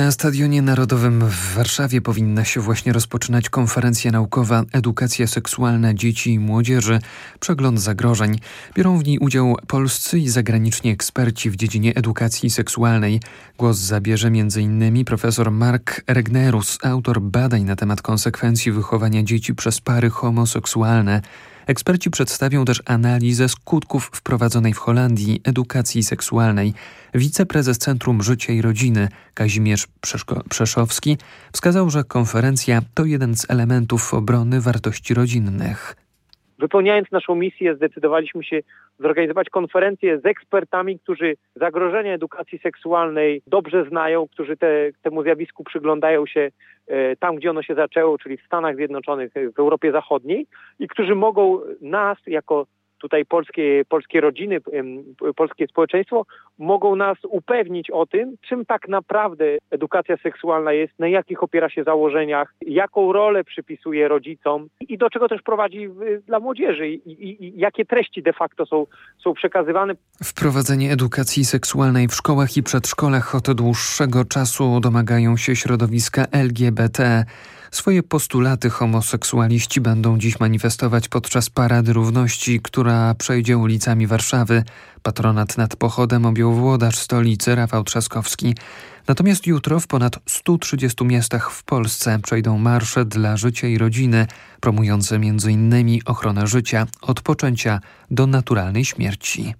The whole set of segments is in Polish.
Na Stadionie Narodowym w Warszawie powinna się właśnie rozpoczynać konferencja naukowa Edukacja seksualna dzieci i młodzieży. Przegląd zagrożeń. Biorą w niej udział polscy i zagraniczni eksperci w dziedzinie edukacji seksualnej. Głos zabierze m.in. profesor Mark Regnerus, autor badań na temat konsekwencji wychowania dzieci przez pary homoseksualne. Eksperci przedstawią też analizę skutków wprowadzonej w Holandii edukacji seksualnej. Wiceprezes Centrum Życia i Rodziny Kazimierz Przeszowski wskazał, że konferencja to jeden z elementów obrony wartości rodzinnych. Wypełniając naszą misję, zdecydowaliśmy się zorganizować konferencję z ekspertami, którzy zagrożenia edukacji seksualnej dobrze znają, którzy temu zjawisku przyglądają się tam, gdzie ono się zaczęło, czyli w Stanach Zjednoczonych, w Europie Zachodniej i którzy mogą nas, jako tutaj polskie rodziny, polskie społeczeństwo, mogą nas upewnić o tym, czym tak naprawdę edukacja seksualna jest, na jakich opiera się założeniach, jaką rolę przypisuje rodzicom i do czego też prowadzi dla młodzieży i jakie treści de facto są przekazywane. Wprowadzenie edukacji seksualnej w szkołach i przedszkolach od dłuższego czasu domagają się środowiska LGBT. Swoje postulaty homoseksualiści będą dziś manifestować podczas Parady Równości, która przejdzie ulicami Warszawy. Patronat nad pochodem objął włodarz stolicy Rafał Trzaskowski. Natomiast jutro w ponad 130 miastach w Polsce przejdą marsze dla życia i rodziny, promujące m.in. ochronę życia od poczęcia do naturalnej śmierci.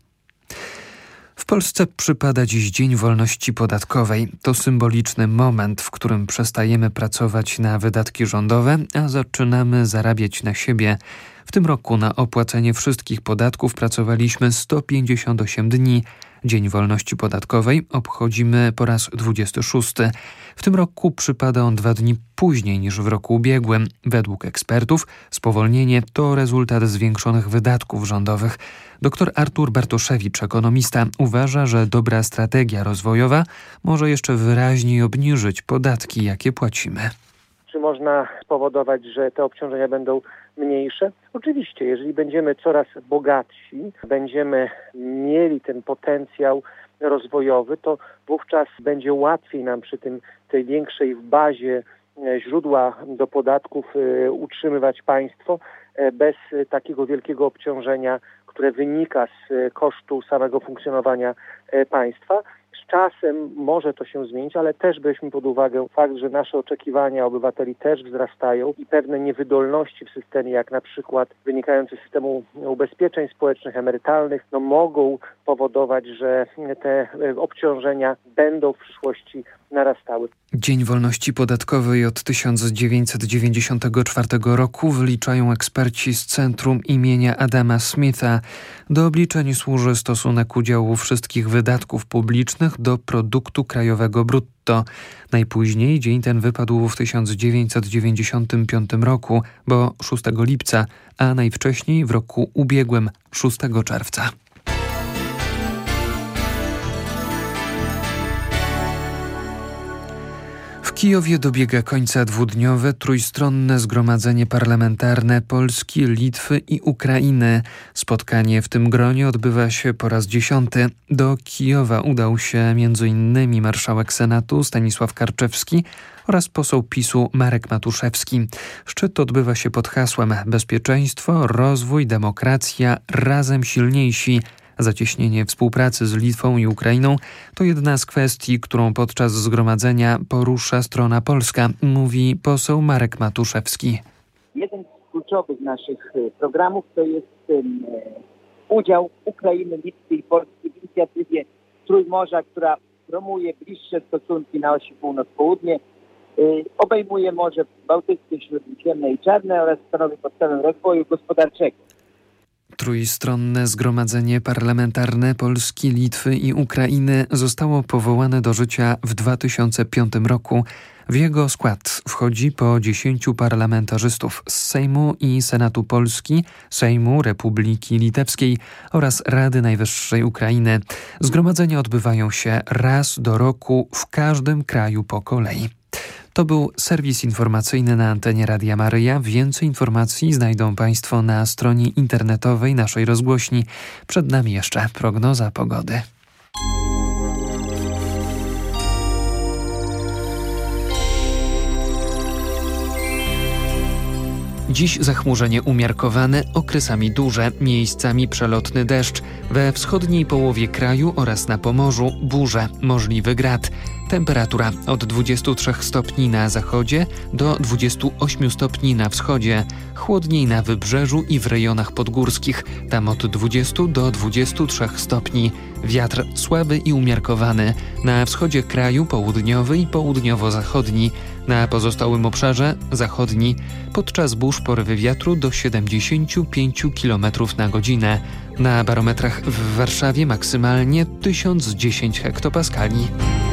W Polsce przypada dziś Dzień Wolności Podatkowej. To symboliczny moment, w którym przestajemy pracować na wydatki rządowe, a zaczynamy zarabiać na siebie. W tym roku na opłacenie wszystkich podatków pracowaliśmy 158 dni. Dzień Wolności Podatkowej obchodzimy po raz 26. W tym roku przypada on 2 dni później niż w roku ubiegłym. Według ekspertów spowolnienie to rezultat zwiększonych wydatków rządowych. Dr Artur Bartoszewicz, ekonomista, uważa, że dobra strategia rozwojowa może jeszcze wyraźniej obniżyć podatki, jakie płacimy. Czy można spowodować, że te obciążenia będą mniejsze? Oczywiście, jeżeli będziemy coraz bogatsi, będziemy mieli ten potencjał rozwojowy, to wówczas będzie łatwiej nam przy tej większej bazie źródła do podatków utrzymywać państwo bez takiego wielkiego obciążenia, które wynika z kosztu samego funkcjonowania państwa. Z czasem może to się zmienić, ale też weźmy pod uwagę fakt, że nasze oczekiwania obywateli też wzrastają i pewne niewydolności w systemie, jak na przykład wynikające z systemu ubezpieczeń społecznych, emerytalnych, mogą powodować, że te obciążenia będą w przyszłości narastały. Dzień Wolności Podatkowej od 1994 roku wyliczają eksperci z Centrum imienia Adama Smitha. Do obliczeń służy stosunek udziału wszystkich wydatków publicznych do produktu krajowego brutto. Najpóźniej dzień ten wypadł w 1995 roku, bo 6 lipca, a najwcześniej w roku ubiegłym 6 czerwca. W Kijowie dobiega końca dwudniowe trójstronne zgromadzenie parlamentarne Polski, Litwy i Ukrainy. Spotkanie w tym gronie odbywa się po raz 10. Do Kijowa udał się m.in. marszałek Senatu Stanisław Karczewski oraz poseł PiS-u Marek Matuszewski. Szczyt odbywa się pod hasłem Bezpieczeństwo, rozwój, demokracja, razem silniejsi. Zacieśnienie współpracy z Litwą i Ukrainą to jedna z kwestii, którą podczas zgromadzenia porusza strona polska, mówi poseł Marek Matuszewski. Jeden z kluczowych naszych programów to jest udział Ukrainy, Litwy i Polski w inicjatywie Trójmorza, która promuje bliższe stosunki na osi północ-południe, obejmuje Morze Bałtyckie, Śródziemne i Czarne oraz stanowi podstawę rozwoju gospodarczego. Trójstronne zgromadzenie parlamentarne Polski, Litwy i Ukrainy zostało powołane do życia w 2005 roku. W jego skład wchodzi po 10 parlamentarzystów z Sejmu i Senatu Polski, Sejmu Republiki Litewskiej oraz Rady Najwyższej Ukrainy. Zgromadzenia odbywają się raz do roku w każdym kraju po kolei. To był serwis informacyjny na antenie Radia Maryja. Więcej informacji znajdą Państwo na stronie internetowej naszej rozgłośni. Przed nami jeszcze prognoza pogody. Dziś zachmurzenie umiarkowane, okresami duże, miejscami przelotny deszcz. We wschodniej połowie kraju oraz na Pomorzu burze, możliwy grad. Temperatura od 23 stopni na zachodzie do 28 stopni na wschodzie. Chłodniej na wybrzeżu i w rejonach podgórskich, tam od 20 do 23 stopni. Wiatr słaby i umiarkowany. Na wschodzie kraju południowy i południowo-zachodni. Na pozostałym obszarze zachodni. Podczas burz porywy wiatru do 75 km na godzinę. Na barometrach w Warszawie maksymalnie 1010 hektopaskali.